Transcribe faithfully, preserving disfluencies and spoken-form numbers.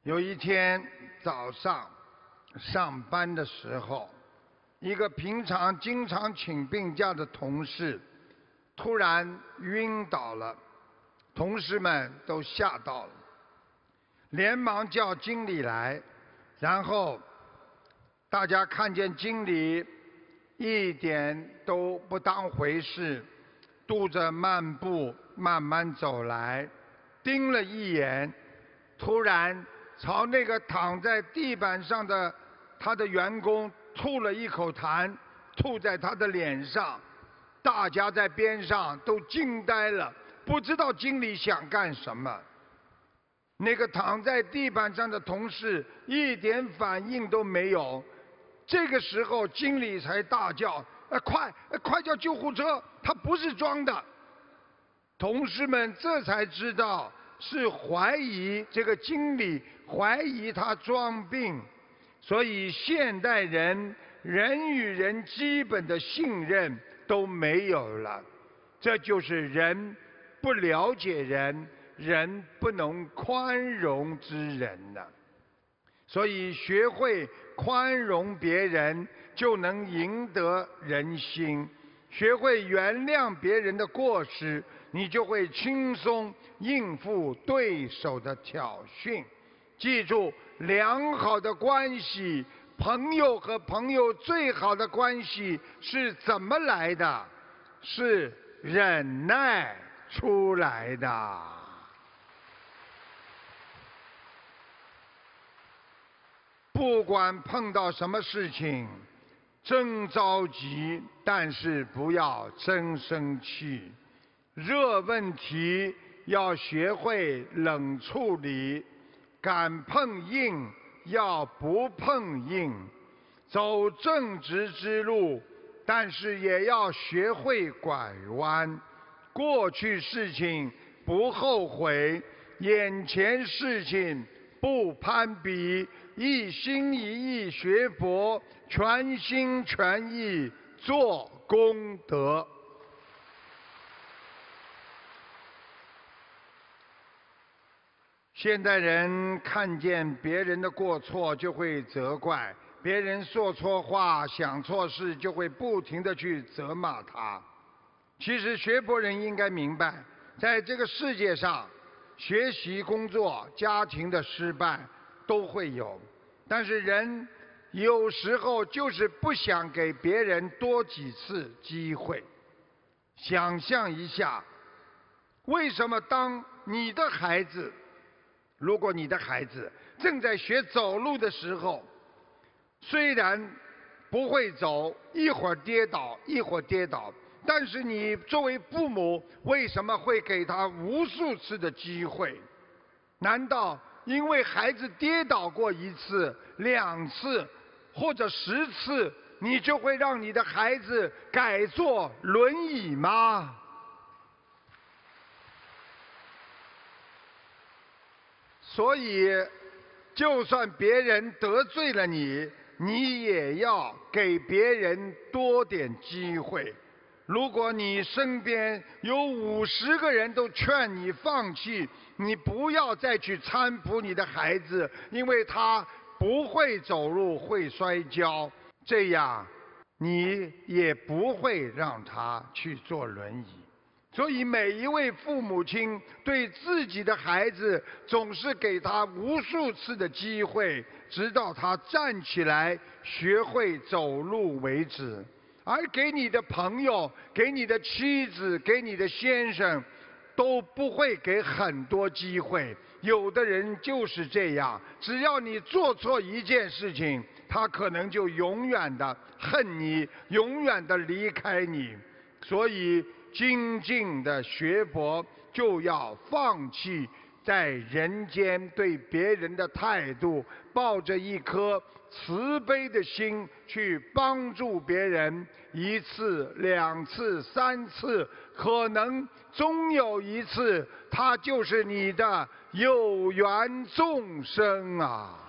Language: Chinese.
有一天早上上班的时候，一个平常经常请病假的同事突然晕倒了，同事们都吓到了，连忙叫经理来，然后大家看见经理一点都不当回事，踱着漫步慢慢走来，盯了一眼，突然朝那个躺在地板上的他的员工吐了一口痰，吐在他的脸上。大家在边上都惊呆了，不知道经理想干什么。那个躺在地板上的同事一点反应都没有。这个时候经理才大叫：呃、快、呃、快叫救护车，他不是装的。同事们这才知道是怀疑这个经理怀疑他装病，所以现代人人与人基本的信任都没有了。这就是人不了解人，人不能宽容之人了。所以学会宽容别人，就能赢得人心；学会原谅别人的过失，你就会轻松应付对手的挑衅。记住，良好的关系，朋友和朋友最好的关系是怎么来的？是忍耐出来的。不管碰到什么事情，真着急，但是不要真生气。热问题要学会冷处理，敢碰硬要不碰硬，走正直之路，但是也要学会拐弯。过去事情不后悔，眼前事情不攀比，一心一意学佛，全心全意做功德。现代人看见别人的过错就会责怪，别人说错话想错事就会不停地去责骂他。其实学佛人应该明白，在这个世界上，学习、工作、家庭的失败都会有，但是人有时候就是不想给别人多几次机会。想象一下，为什么当你的孩子，如果你的孩子正在学走路的时候，虽然不会走，一会儿跌倒，一会儿跌倒，但是你作为父母，为什么会给他无数次的机会？难道因为孩子跌倒过一次、两次或者十次，你就会让你的孩子改坐轮椅吗？所以，就算别人得罪了你，你也要给别人多点机会。如果你身边有五十个人都劝你放弃，你不要再去搀扶你的孩子，因为他不会走路，会摔跤，这样你也不会让他去坐轮椅。所以每一位父母亲对自己的孩子总是给他无数次的机会，直到他站起来学会走路为止。而给你的朋友、给你的妻子、给你的先生都不会给很多机会。有的人就是这样，只要你做错一件事情，他可能就永远的恨你，永远的离开你。所以精进的学佛，就要放弃在人间对别人的态度，抱着一颗慈悲的心去帮助别人。一次、两次、三次，可能终有一次，他就是你的有缘众生啊！